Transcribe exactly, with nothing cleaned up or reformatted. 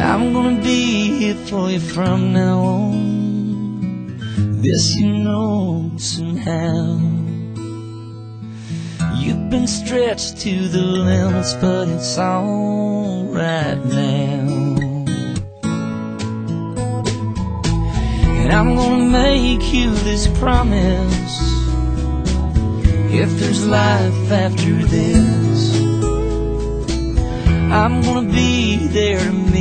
I'm gonna be here for you from now on. This you know somehow. You've been stretched to the limits, but it's all right now. And I'm gonna make you this promise: if there's life after this, I'm gonna be there to